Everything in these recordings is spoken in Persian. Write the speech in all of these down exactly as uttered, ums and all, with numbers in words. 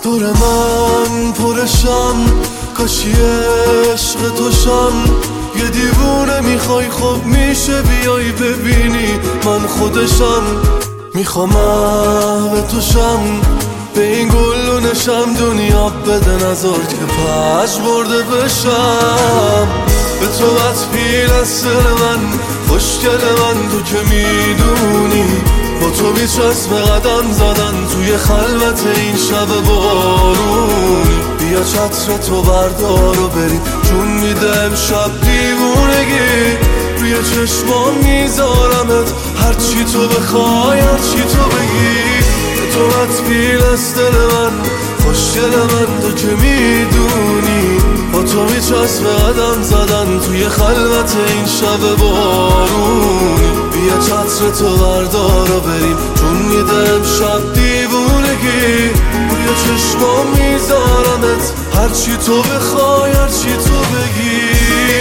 موتور من پرشم، کاشی عشق توشم. یه دیوونه میخوای خب میشه بیای ببینی من خودشم. میخوام محو توشم، به این گلونشم دنیا بده نذار که پش برده بشم. به تو بد پیل از دل من، خوشگل من تو که میدونی. با تو میچسب قدم زدن توی خلوت این شب بارونی. بیا چتر تو بردار و بریم چون میده امشب دیوونگی. روی چشمام میذارمت هرچی تو بخوای هرچی تو بگی. تو بد پیل از دل من، خوشگل من تو که میدونی. با تو میچسب قدم زدن توی خلوت این شب بارونی. بیا چتر تو بردار و بریم چون میده امشب دیوونگی. روی چشمام میذارمت هرچی تو بخوای هرچی تو بگی.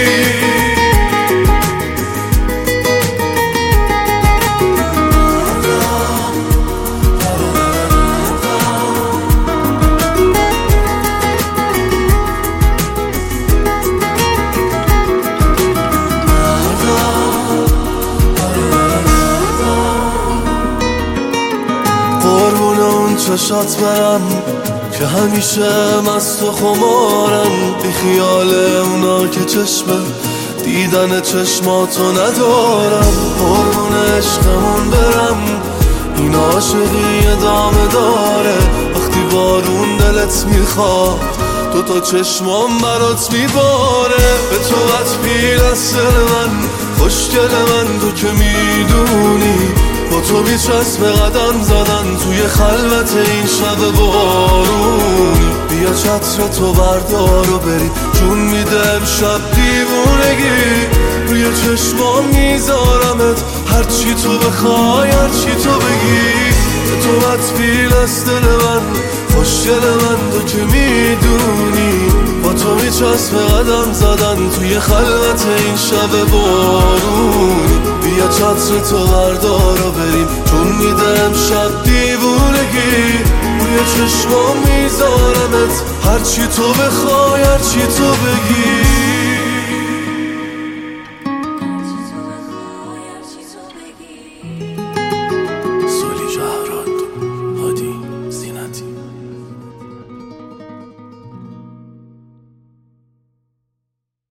چشات برم که همیشه مست و خمارن. بی خیال اونا که چشم دیدن چشماتو ندارم. قربون عشقمون برم، این عاشقی ادامه داره. وقتی بارون دلت میخواد تو تا چشمام برات میباره. به تو بد پیل از دل من، خوشگل من تو که میدونی. با تو میچسب قدم زدن توی خلوت این شب بارونی. بیا چتر تو بردار و بریم چون میده امشب دیوونگی. روی چشمام میذارمت هرچی تو بخوای هرچی تو بگی. تو بد پیل از دل من، خوشگل من تو که میدونی. با تو میچسب قدم زدن توی خلوت این شب بارونی. بیا چتر تو بردار و بریم چون میده امشب دیوونگی. روی چشمام میذارمت هرچی تو بخوای هرچی تو بگی.